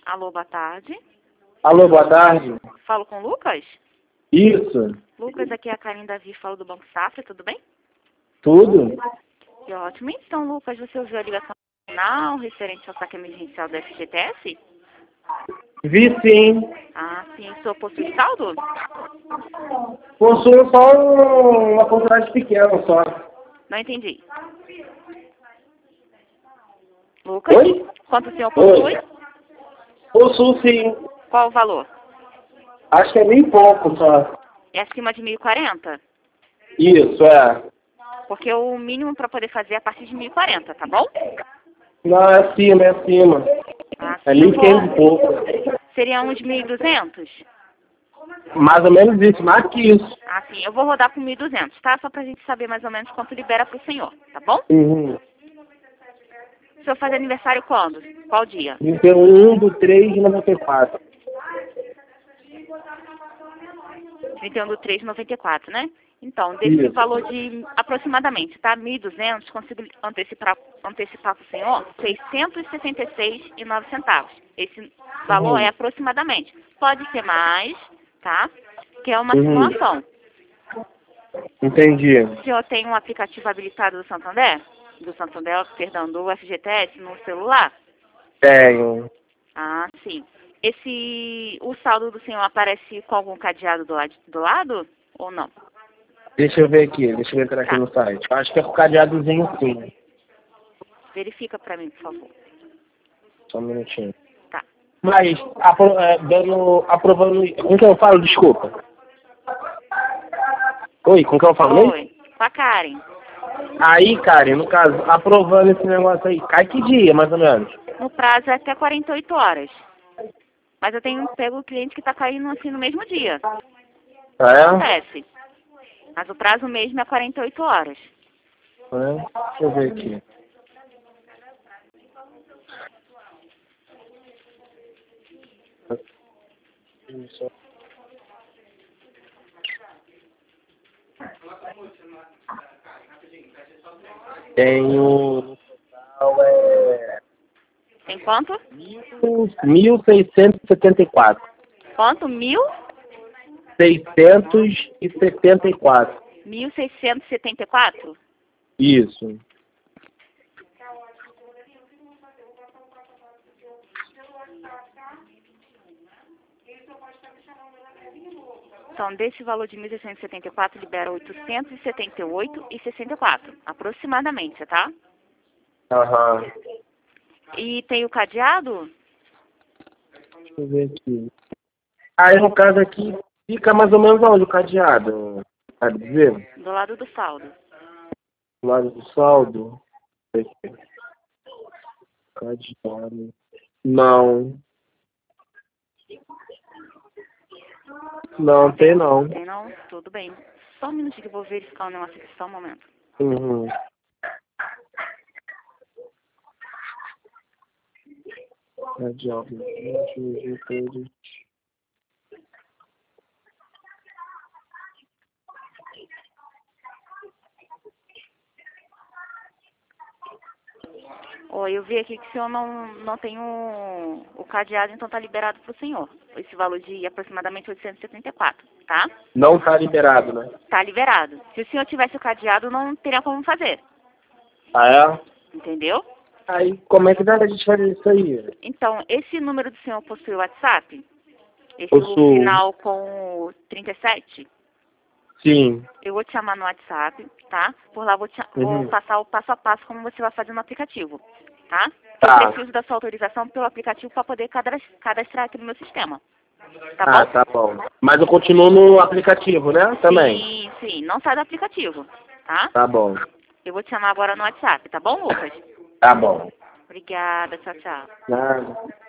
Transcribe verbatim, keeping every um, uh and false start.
Alô, boa tarde. Alô, boa tarde. Falo com o Lucas? Isso. Lucas, aqui é a Karine Davi, falo do Banco Safra, tudo bem? Tudo? Que ótimo. Então, Lucas, você ouviu a ligação final referente ao saque emergencial do F G T S? Vi sim. Ah, sim. O senhor possui saldo? Possuo só um- uma quantidade pequena só. Não entendi. Lucas? Oi? Quanto o senhor possui? Oi. Possuo sim. Qual o valor? Acho que é bem pouco só. É acima de mil e quarenta? Isso, é. Porque o mínimo para poder fazer é a partir de mil e quarenta, tá bom? Não, é acima, é acima. Ah, É sim, eu mil e quinhentos vou... e pouco. Seria uns mil e duzentos? Mais ou menos isso, mais que isso. Ah, sim. Eu vou rodar com mil e duzentos, tá? Só pra gente saber mais ou menos quanto libera pro senhor, tá bom? Uhum. O senhor faz aniversário quando? Qual dia? trinta e um do três de noventa e quatro. trinta e um do três de noventa e quatro, né? Então, desse Isso. valor de aproximadamente, tá? mil e duzentos, consigo antecipar, antecipar para o senhor seiscentos e sessenta e seis reais e nove centavos. Esse valor Uhum. é aproximadamente. Pode ser mais, tá? Que é uma Uhum. simulação. Entendi. O senhor tem um aplicativo habilitado do Santander? Do Santander, perdão, do F G T S no celular? Tenho. Ah, sim. Esse, o saldo do senhor aparece com algum cadeado do lado, do lado ou não? Deixa eu ver aqui, deixa eu entrar aqui Tá. no site. Acho que é com cadeadozinho sim. Verifica pra mim, por favor. Só um minutinho. Tá. Mas, apro é, dando, aprovando... Com quem eu falo? Desculpa. Oi, com quem eu falo mesmo? Oi, com a Karen. Aí, Karen, no caso, aprovando esse negócio aí, cai que dia, mais ou menos? No prazo é até quarenta e oito horas. Mas eu tenho pego cliente que tá caindo assim no mesmo dia. Ah, é? Acontece. Mas o prazo mesmo é quarenta e oito horas. É? Deixa eu ver aqui. Isso. Tenho... É... Tem quanto? mil seiscentos e setenta e quatro. Quanto? Mil? seiscentos e setenta e quatro. Mil seiscentos e setenta e quatro? Isso. Então, desse valor de mil seiscentos e setenta e quatro, libera oitocentos e setenta e oito reais e sessenta e quatro, aproximadamente, tá? Aham. E tem o cadeado? Deixa eu ver aqui. Aí, no caso aqui, fica mais ou menos onde o cadeado? Sabe dizer? Do lado do saldo. Do lado do saldo? Cadeado. Não. Não, tem não. Tem não? Tudo bem. Só um minutinho que eu vou verificar o negócio aqui, só um momento. Uhum. Cadeado. Deixa eu ver tudo. Oi, eu vi aqui que o senhor não, não tem o, o cadeado, então tá liberado pro senhor. Esse valor de aproximadamente oitocentos e setenta e quatro, tá? Não tá liberado, né? Tá liberado. Se o senhor tivesse o cadeado, não teria como fazer. Ah, é? Entendeu? Aí, como é que dá a gente fazer isso aí? Então, esse número do senhor possui o WhatsApp? Esse Possuo. final com o trinta e sete? Sim. Eu vou te chamar no WhatsApp, tá? Por lá vou, te, Uhum. vou passar o passo a passo como você vai fazer no aplicativo, tá? Tá. Eu preciso da sua autorização pelo aplicativo para poder cadras- cadastrar aqui no meu sistema. Tá Ah, bom? tá bom. Mas eu continuo no aplicativo, né? Também. Sim, sim. Não sai do aplicativo, tá? Tá bom. Eu vou te chamar agora no WhatsApp, tá bom, Lucas? Tá bom. Obrigada, tchau, tchau. Nada.